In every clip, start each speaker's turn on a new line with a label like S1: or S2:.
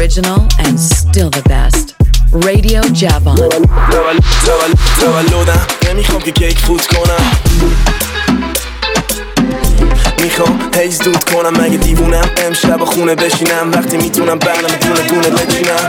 S1: original and still the best. Radio Javon.
S2: تولدم نمیخوام که کیک فوت کنم، میخوام هیز دود کنم. مگه دیوونم امشب خونه بشینم وقتی میتونم برنامه دونه دونه بچینم.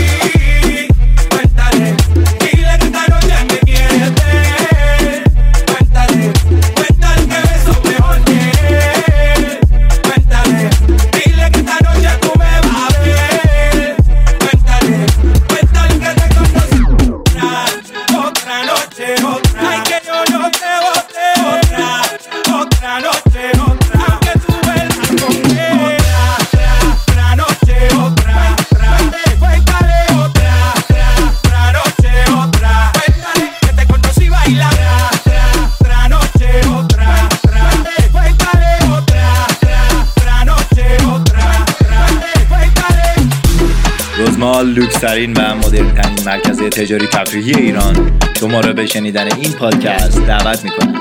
S3: لوکس‌ترین و مدرن‌ترین مرکز تجاری تفریحی ایران شما را به شنیدن این پادکست دعوت می‌کنم.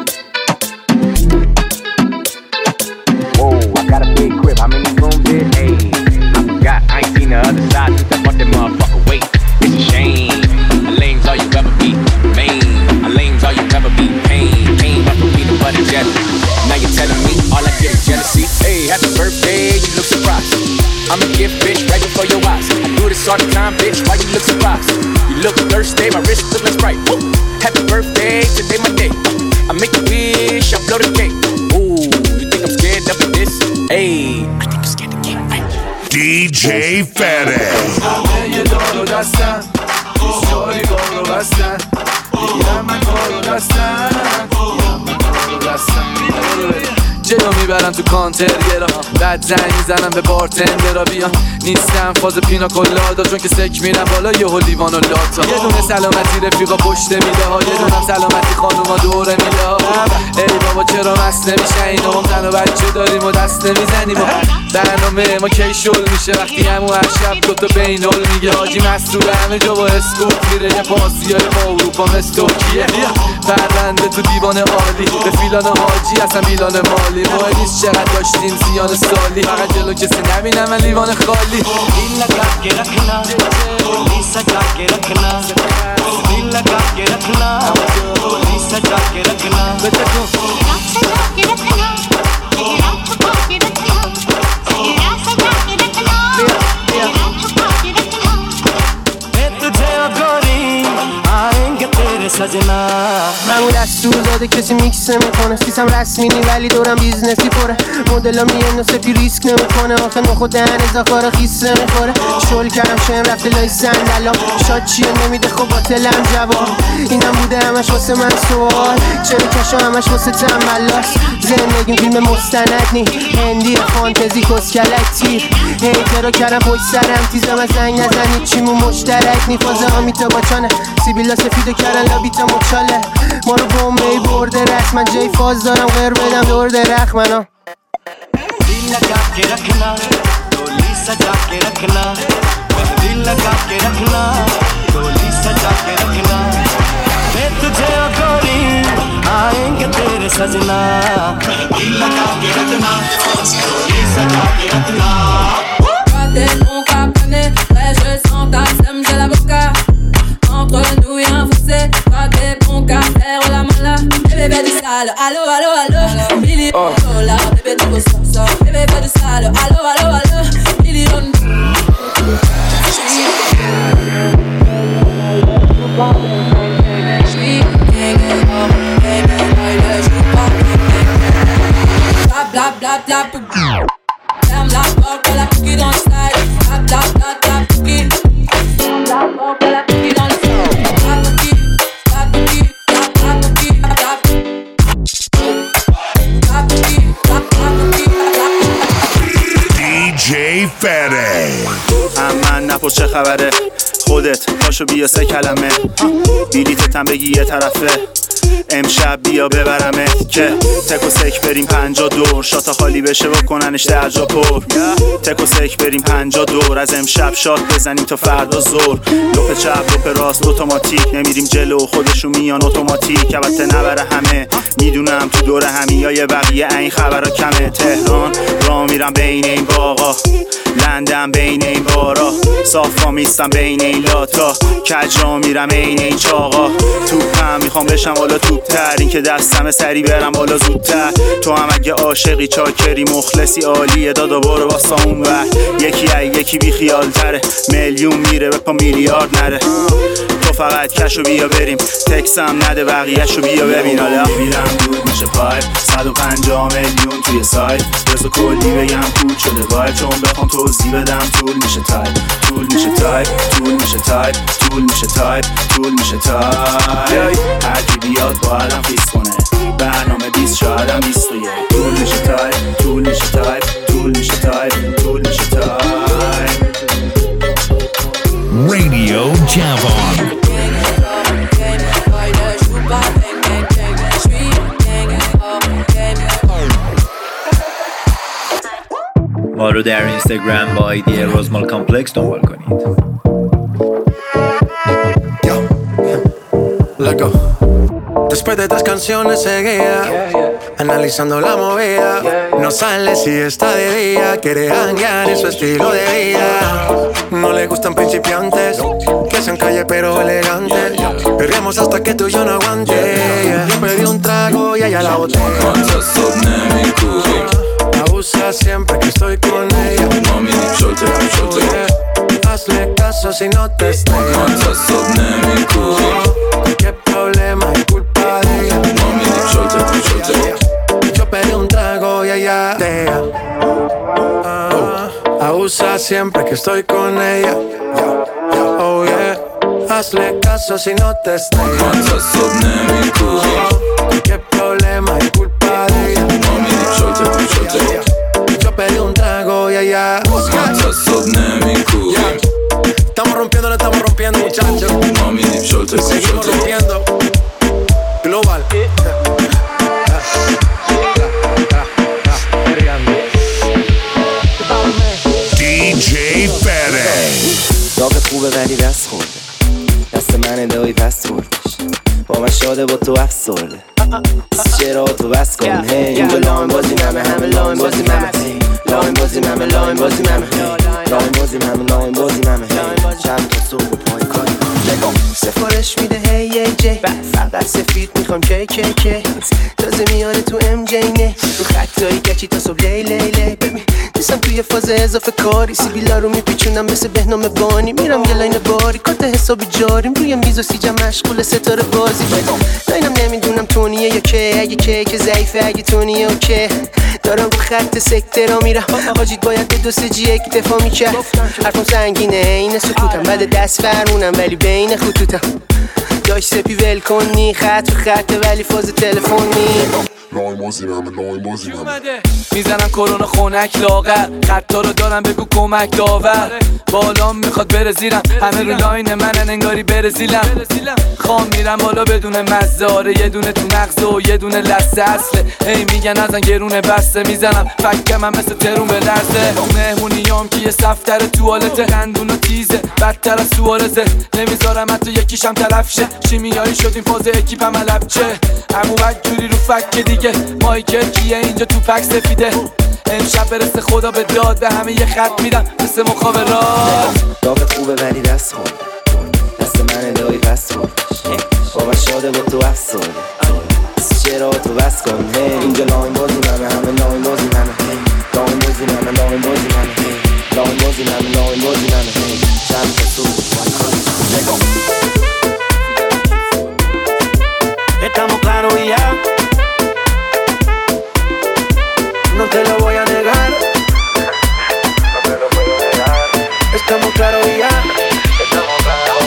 S4: I'm a gift, bitch, right before your eyes. I do this all the time, bitch, why you look surprised? You look thirsty, my wrist look like Sprite. Woo. Happy birthday, today my day. I make a wish, I blow the cake. Ooh, you think I'm scared of this? Hey, I think I'm scared of the cake.
S5: DJ Fede.
S6: جلو میبرم تو کانتر گرا، بعد زنگ میزنم به بارتندرا بیا. نیستم فاز پینا کلادا چون که سک میرم بالا یهو لیوان و لاتا. یه دونه سلامتی رفیقا پشت میده ها، یه دونه سلامتی خانوما دوره میده ها. ای بابا چرا مست نمیشه اینا، ما زن و بچه داریم و دست نمیزنیم. برنامه ما کی شل میشه وقتی همون هر شب دوتا بینال میگه حاجی مسئول همه جا با اسکوت میره. یه پاسیای با اروپا مثل ترکیه، پرنده تو دیوان عالی به فیلان حاجی اصلا میلان مالی. مهم نیست چقدر داشتیم زیان سالی، فقط جلو کسی نبینم من لیوان خالی.
S7: दिल लगा के रखना, गोली सजा के रखना, दिल लगा के रखना, गोली सजा के रखना,
S8: सजा के रखना, तेरा छुपा के रखना, तेरा सजा के रखना, तेरा छुपा के रखना.
S7: मैं तुझे गोरी आएंगे तेरे सजना.
S9: معمول دستور داده کسی میکس نمیکنه، سیستم رسمی نی ولی دورم بیزنسی پره. مدل ها میان و سپی ریسک نمیکنه، آخه نخود دهن ازاکار خیس نمیخوره. شل کردم شم رفته لای صندلام، شاد چیه نمیده خب باطلم جواب. اینم بوده همش واسه من سوال، چرا کشا همش واسه تنبلاست. زندگیم فیلم مستند نی، هندی فانتزی کسکلک. هیترا کردم پشت سرم تیزم از زنگ نزنید چیمون مشترک نی. فازه ها میتا باچانه سیبیلا سفیدو کردن لابیتا مچاله. ما رو بومبی برده رخ، من جای فاز دارم غیر بدم دور درخ منو.
S7: दिल लगा के रखना, गोली सजा के रखना, दिल लगा के रखना, गोली सजा के रखना. मैं तुझे गोरी आएंगे तेरे सजना. दिल लगा के रखना, गोली सजा के रखना.
S10: Toi t'es mon caponet, ouais je sens ta sème, j'ai l'avocat. Entre nous y'a un fossé, toi t'es bon qu'à faire la mala. Bébé du sale, allo allo allo, million dollars, bébé tu go ça, bébé du sale, allo allo allo, million. Bla bla bla bla. Ferme la porte, la cookie dans le style. Bla bla bla bla cookie. Ferme la porte, la cookie dans le style. La cookie, la cookie, la cookie, la cookie, la cookie, la cookie.
S5: DJ Fede.
S11: من نپرس چه خبره، خودت پاشو بیا 3 کلمه. بلیتت هم بگی یه طرفه، امشب بیا ببرمت که تک و سک بریم 50 دور شاتا خالی بشه و کننش درجا پر تک و سک بریم 50 دور از امشب شات بزنیم تا فردا زور لپ چپ لپ راست اتوماتیک نمیریم جلو خودشون میان اتوماتیک البته نبره همه میدونم تو دور همیای بقیه این خبرها کمه تهران راه میرم بین این باغا لندن بین این بارا صافا میستم بین این لاتا کج را میرم این این چاقا توپم میخوام بشم بالا توپتر این که دستم سری برم بالا زودتر تو هم اگه عاشقی چاکری مخلصی عالیه دادا برو واسه اون وقت یکی بی خیال تره میلیون میره به پا میلیارد نره تو فقط کشو بیا بریم تکسم نده بقیهشو بیا ببین حالا میرم دود میشه پایپ 150 میلیون توی سایت رزو کلی بگم پول شده باید چون بخوام توضیح بدم طول میشه تایپ طول میشه تایپ طول میشه تایپ طول میشه تایپ طول میشه تایپ هر کی بیاد با الان فیس کنه برنامه 20 شاید هم 21 طول میشه تایپ طول میشه تایپ طول میشه تایپ طول میشه تایپ
S5: Radio Javon.
S3: ما رو در اینستاگرام با ایدی روزمال کامپلکس دنبال کنید.
S12: Loco. Después de 3 canciones seguía analizando la movida. No sale si está de día. Quiere hanguear en su estilo de vida. No le gustan principiantes que sean calle pero elegantes. Perreamos hasta que tú y yo no aguante. Yo pedí un trago y ella la boté. Abusa siempre que estoy con ella. Hazle caso si no te estrellas. Qué problema es culpa de ella. Yo pedí un trago y ella abusa siempre que estoy con ella. Oh yeah. Hazle caso si no te estrellas. Qué problema es culpa de ella. Yo pedí un trago y ella estamos rompiendo muchachos. Seguimos rompiendo. Global.
S5: DJ Fede.
S13: داغ خوبه ولی دست خورده دست من دایی پس بردش با من شاده با تو افسرده چرا تو بس کن هی اینجا لاین بازی ممه همه لاین بازی ممه لاین بازی ممه لاین بازی ممه لاین بازی ممه لاین بازی ممه چند تا صبح و پای کاری سفارش میده هی ای جی فقط سفید میخوام کی تازه میاره تو ام جی نه رو خطایی گچی تا صبح لی ببین نیستم توی فاز اضافه کاری سیبیلا رو میپیچونم مثل بهنام بانی میرم یه لاین باری کارت حسابی جاریم روی میز و سیجم مشغول ستاره بازی لاینم نمیدونم تونیه یا که اگه که ضعیفه اگه تونیه اوکی دارم رو خط سکته را میرم حاجید باید به 2 یک دفاع میکرد حرفم سنگینه این سکوتم بعد دست فرمونم ولی بین خطوطم داشت سپی ول کنی خط به خطه ولی فاز تلفنی
S14: لاین بازی
S6: میزنم کرونا خونک لاغر خطا رو دارم بگو کمک داور بالام میخواد بره زیرم همه رو لاین منن انگاری بره زیلم خام میرم بالا بدون مزاره یه دونه تو نقض و یه دونه لسه اصله هی میگن ازن گرونه بسته میزنم فکر من مثل ترون به لرزه مهمونیام که یه صفتر توالته خندون و تیزه بدتر از سوارزه نمیذارم حتی یکیشم طرف شه شیمیایی شدیم فاز اکیپم علب چه امو جوری رو فکر دیگه مایکل کیه اینجا تو پک سفیده امشب برسه خدا به داد به همه یه خط میدم مثل مخابرات
S13: داغت خوبه ولی دست خورده دست من دایی پس بردش با من شاده با تو افسرده چرا تو بس کن هی اینجا لاین بازی ممه همه لاین بازی ممه لاین بازی ممه لاین بازی ممه لاین بازی ممه لاین بازی ممه چند تا صبح باید کاری
S12: Estamos claros y ya. No te lo voy a negar. Estamos claros y ya. Estamos claros.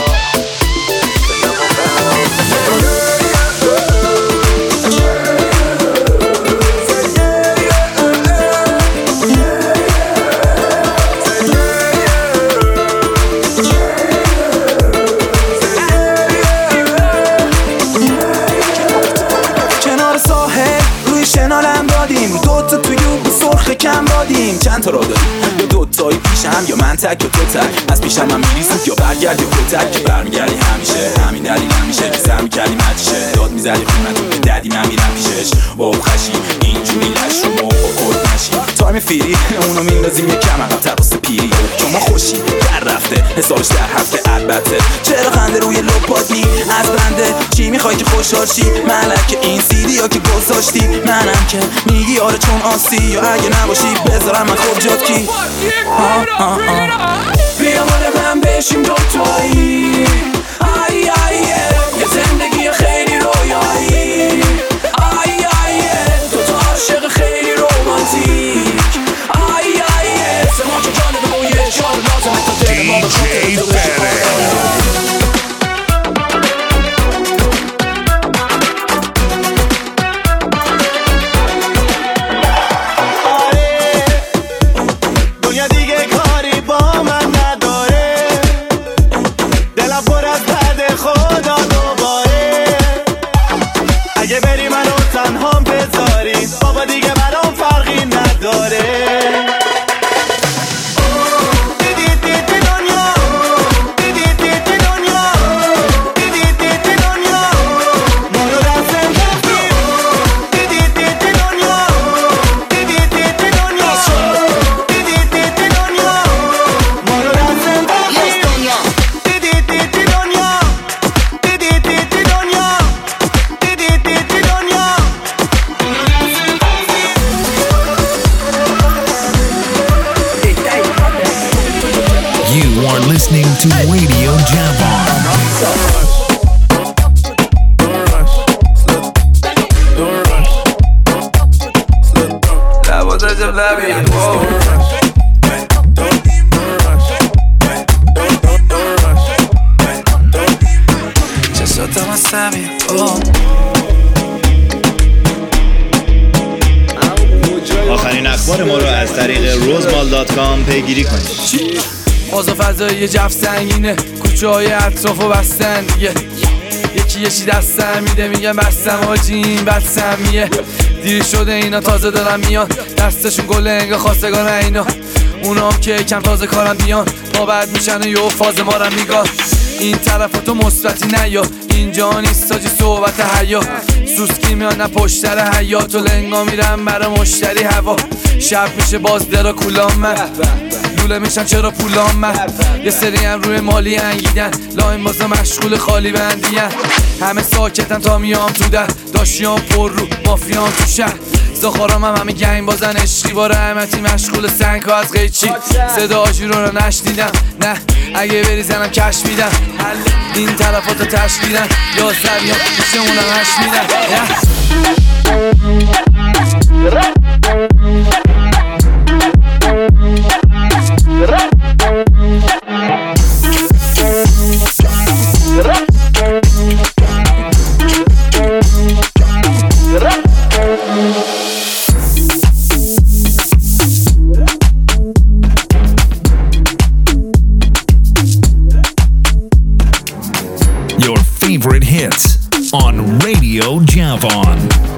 S2: یکم بادیم چند تا را داریم یا دوتایی پیشم یا من تک یا تو تک از پیشم من میری زود یا برگرد یا کتک که برمیگردی همیشه همین دلیل همیشه که سر میکردی مچشه داد میزدی خونتون که ددی من میرم پیشش با خشی اینجوری لش رو موقع کد نشی تایم فیری اونو میندازیم یه کم عقب تر واسه پیری شما خوشی در رفته حسابش در هفته البته چرا خنده روی لپات نی از بنده چی میخوای که خوشحال شی ملک این سیدی ها که گذاشتی منم که میگی آره چون آسی یا اگه نباشی بذارم من خود جات کی بیا مال من بشیم دوتایی آی آیه یه زندگی خیلی رویایی آی آیه دوتا عاشق خیلی رومانتیک آی آیه سما که جانب و یه شار لازمه تا دل ما بخاطر
S5: Listening to Radio Javon.
S3: آخرین اخبار ما رو از طریق rozmal.com پیگیری کنید.
S6: آزا فضایی جف سنگینه کوچه های اطراف و بستن دیگه یکی یه چی دستم میده میگم بستم آجی این بدسمیه دیر شده اینا تازه دارن میان دستشون گل انگا خواستگان اینا اونا هم که کم تازه کارم بیان با بعد میشن یه فاز ما رو میگاه این طرفاتو مثبتی نیا اینجا نیست تاجی صحبت حیا سوسکی میان پشتر حیات و لنگا میرم برای مشتری هوا شب میشه باز درا کولام من لوله میشن چرا پولام من یه سری هم روی مالی انگیدن لاین بازا مشغول خالی بندین همه ساکتن تا میام تو در داشیام پر رو مافیام تو شهر زخارام هم همه گنگ بازن عشقی با رحمتی مشغول سنگ ها از قیچی صدا آجی رو نشنیدم نه اگه بری زنم کش میدم این طرفاتو تشکیدن یا سریان میشه اونم هش میدن
S5: Your favorite hits on Radio Javon.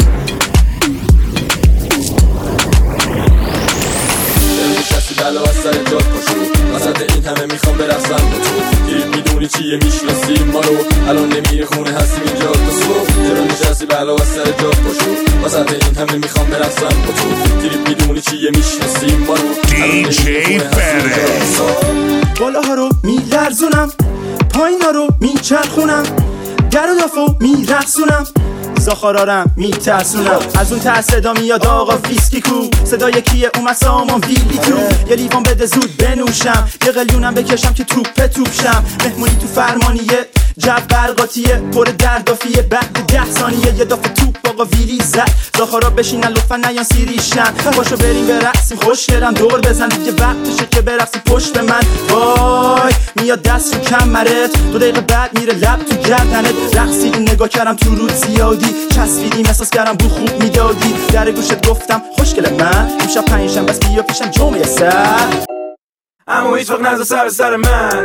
S14: بلا از سر جات پاشو وسط این همه میخوام برقصم با تو دیگه میدونی چیه میشناسی ما رو الان نمیره خونه هستیم اینجا تا صبح چرا نشستی بلا از سر جات پاشو وسط این همه میخوام برقصم با تو دیگه میدونی چیه میشناسی ما رو
S5: DJ Fede
S15: بالاها رو میلرزونم پایینا رو میچرخونم در و دافو میرقصونم زاخارارم میترسونم از اون ترس صدا میاد آقا فیسکی کو صدای کیه اومد سامان ویلی تو یه لیوان بده زود بنوشم یه قلیونم بکشم که توپ شم مهمونی تو فرمانیه جو برقاتیه پر دردافیه بعد 10 ثانیه یه دافه توپ آقا ویلی زد زاخارا بشینن لطفا نیان سیریشن پاشو بریم برقصیم خوشگلم دور بزن دیگه وقتشه که برقصی پشت من وای میاد دست رو کمرت 2 دقیقه بعد میره لب تو گردنت رقصی این نگاه کردم تو رود زیادی چسبیدیم احساس کردم بو خوب میدادی در گوشت گفتم خوشگل من امشب 5 شنبه بس بیا پیشم جمعه سر
S2: اما هیچ وقت نذار سر من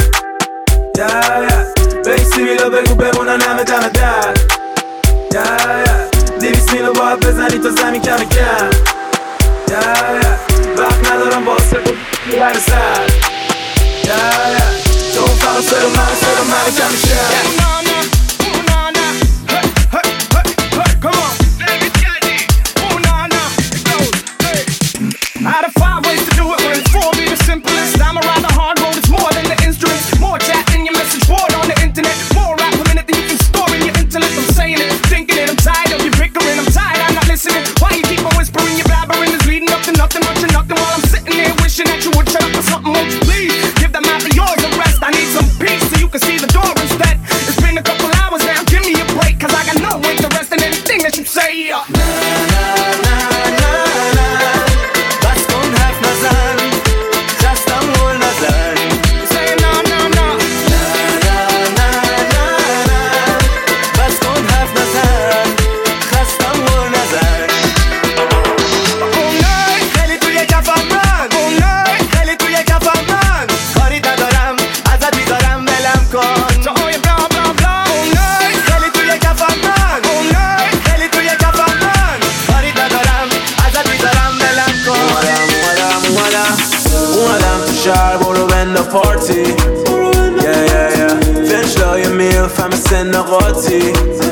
S2: بیسی بیلا بگو بمونن همه دم در 200 میلو باید بزنی تا زمین کم بر سر تو فقط صدا من کم میشه نقاطی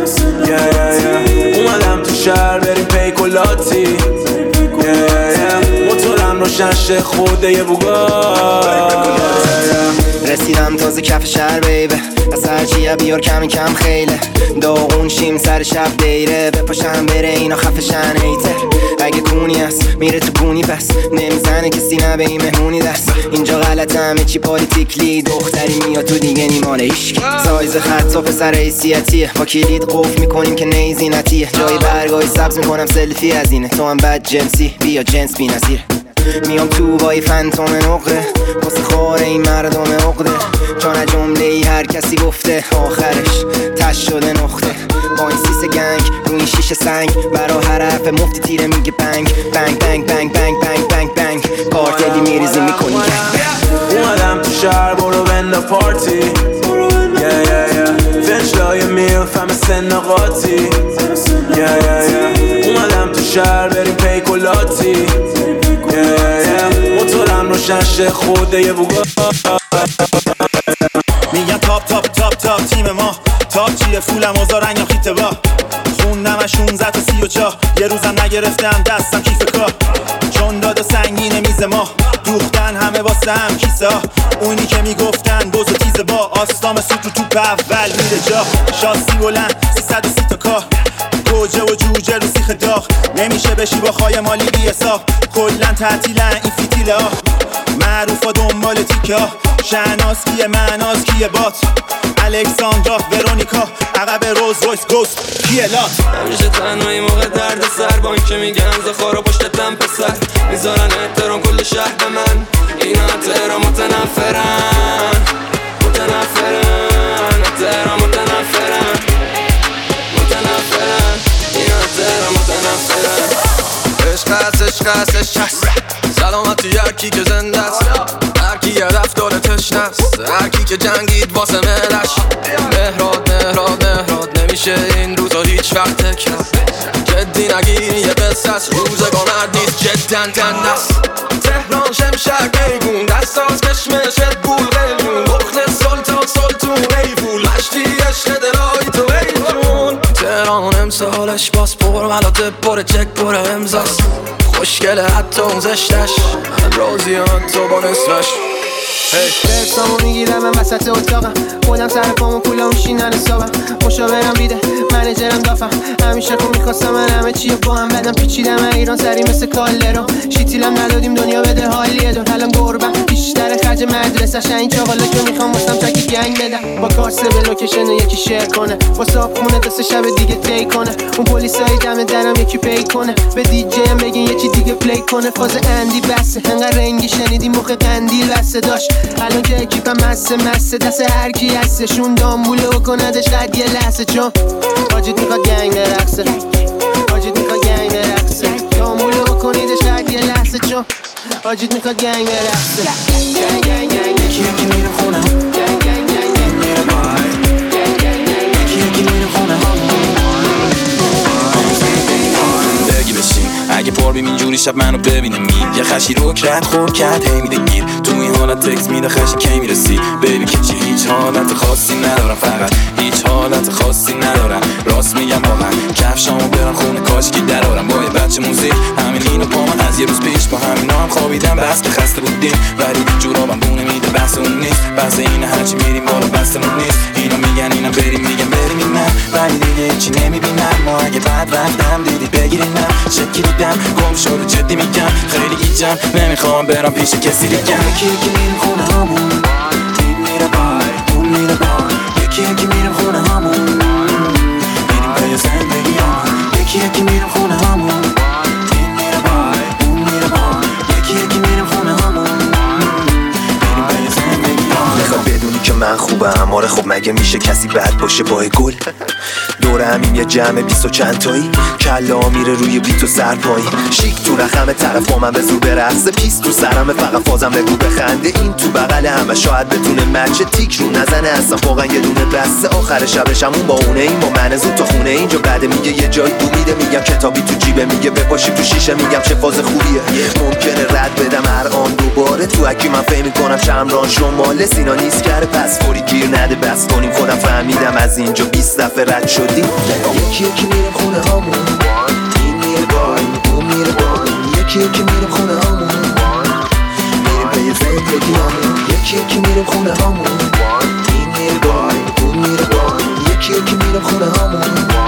S2: اومدم تو شهر بریم پیکولاتی موتورم روشن شه خوده یه
S13: رسیدم تازه کف شهر بیبه از هرچیه بیار کمی کم خیله داغون شیم سر شب دیره بپاشم بره اینا خفشن ایتر اگه کونی هست میره تو گونی پس نمیزنه کسی نه به این مهمونی دست اینجا غلط همه چی پالیتیکلی دختری میاد تو دیگه نیمانه ایشک سایز خط و پسر حیثیتیه با کلید قفل میکنیم که نیزینتیه جای برگای سبز میکنم سلفی از اینه تو هم بد جنسی بیا جنس بی نظیره میام تو با ای فنتوم نقره واسه خاره این مردم عقده چون جمله ای هر کسی گفته آخرش تش شده نقطه با این سیس گنگ روی این شیشه سنگ برا هر حرف مفتی تیره میگه بنگ بنگ بنگ بنگ بنگ بنگ بنگ بنگ کارتلی میریزی میکنی
S2: اومدم تو شهر برو بنده پارتی فنجلای میلف همه سن نقاطی اومدم تو شهر بریم پیکولاتی موتورم روشن شه خوده یه
S11: میگن تاپ تیم ما تاپ چیه فولم ازارن یا خیته با خوندم 16 تا 34 یه روزم نگرفتم دستم کیف کار چون دادا سنگینه میز ما دوختن همه واسه هم کیسه ها اونی که میگفتن بز و تیزه با آستام سوت رو توپ اول میره جا شاسی بلند 330 تا کار گوجه و جوجه رو سیخ داغ نمیشه بشی با خای مالی بی حساب کلن تعطیلن این فیتیله ها معروفا دنبال تیکه ها شهناز کیه معناز کیه بات الکساندرا ورونیکا عقب روز رویس گوست کیه لات
S16: همیشه تنهایی موقع درد سر با این که میگن زخارا پشتتم پسر میذارن احترام کل شهر به من اینا احترام متنفرن احترام متنفرن اینا احترام متنفرن عشق هست سلامتی هرکی که زنده است هرکی یه رفتار تشنست هرکی که جنگید واسه ملش مهراد نمیشه این روزا هیچ وقت تکرد جدی نگیری یه قصه است روزگار مرد نیست جدن دندست تهران شمشک ایگون دستاز کشمشت بول قیلون بخل سلطون ایفول مشتی عشق دلای تو ایجون تهران امسالش باز پر ملاته پر چک پر امزاست خوشگله حتی اون زشتش راضی حتی با نصفش
S9: رفتامو میگیرم من وسط اتاقم خودم سر پامو پولا میشینن حسابم مشاورم بیده منیجرم دافم همیشه خون میخواستم من همه چیو با هم بدم پیچیدم ایران سری مثل کالرو شیتیلم ندادیم دنیا بده حالیه دون الان گربم بیشتر خرج مدرسه این چاقالا که میخوام واسم تاکی گنگ بدم با کارسه به لوکیشن یکی شیر کنه با صاحب خونه دست شب دیگه تی کنه اون پلیسای دم درم یکی پی کنه به دیجی ام بگین یکی دیگه پلی کنه فاز اندی بسه انقدر رنگی شنیدی موقع قندیل بسه داشت الان که اکیپم مسه دست هر کی هستشون دامبوله و کندش قد یه لحظه چون حاجیت میخواد گنگ برقصه دامبوله و کنیدش قد یه لحظه چون حاجیت میخواد گنگ برقصه یکی میره خونه یکی میره خونه
S2: بگی بشین اگه پر بیم اینجوری طوری شب منو ببینه یه خشی رو کرد خور کرد هی میده گیر تو این حالت تکس میده خشی کی میرسی بیبی که چی هیچ حالت خاصی ندارم فقط هیچ حالت خاصی ندارم راست میگم واقعا کفشامو برم خونه کاشکی درارم با یه بچه موزیک همین اینو پا من از یه روز پیش با همینا هم خوابیدم بس که خسته بودیم ولی جورابم بونه میده بس اون نیست بس این هرچی میریم بالا بستمون نیست اینا میگن اینا بریم میگم بریم نه ولی دیگه هیچی نمیبینم ما اگه بعد رفتم دیدی بگیرین نه شکلیدم گم شده جدی میگم خیلی گیجم نمیخوام برم پیش کسی دیگه یکی یکی میریم خونه همون این میره بای اون میره بای یکی یکی میریم خونه همون میریم به زندگی همون یکی یکی میریم خونه همون این میره بای اون میره بای یکی یکی میریم خونه همون میریم به زندگی همون
S17: میخواد بدونی که من خوبم آره خب مگه میشه کسی بد باشه با گل دور همیم یه جمع 20 و چند تایی کلا میره روی بیت و سرپایی شیک تو رخم طرف با من به زور برقصه پیست تو سرمه فقط فازم بگو بخنده این تو بغل همه شاید بتونه مچه تیک رو نزنه اصلا واقعا یه دونه بسته آخر شبشمون با اونه این با من زود تا خونه اینجا بعد میگه یه جایی بو میده میگم کتابی تو جیبه میگه بپاشی تو شیشه میگم چه فاز خوبیه ممکنه رد بدم هر آن دوباره تو اکی من فهم میکنم چمران شماله سینا نیست کرده پس فوری گیر نده بس کنیم خودم فهمیدم از اینجا 20 دفعه رد شدیم یکی یکی میرم خونه هامون این میره بای اون میره بای یکی یکی میرم خونه هامون میریم به یه زندگی هامون یکی یکی میرم خونه هامون این میره بای اون میره بای یکی یکی میرم خونه هامون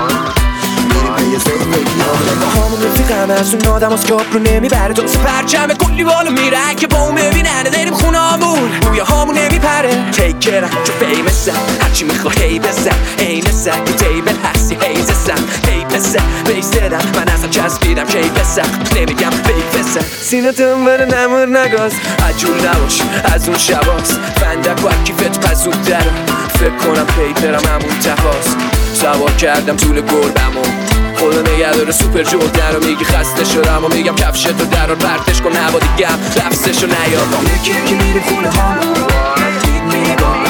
S17: میریم به یه زندگی هامون رفیقم از اون آدم از کاپ رو نمیبره دوست پرچمه کلی بالا میره که با اون ببیننه داریم خونه هامون روی هامون نمیپره تیکرم چو فیمسم هرچی میخوا هی بزن این سگ تو تیبل هستی هی زسم هی بزن بیستدم من اصلا چسبیدم که هی بزن نمیگم فیک بزن سینه دنبال نمور نگاز عجول نباش از اون شباس فندک و کیفت پزود درم فکر کنم پیپرم همون تفاس سوار کردم طول گربمو خدا نگه داره سوپر جردن رو میگی خسته شدم و میگم کفشتو درار پرتش کن هوا دیگم لفظشو نیادم یکی یکی میره خونه هامون این میره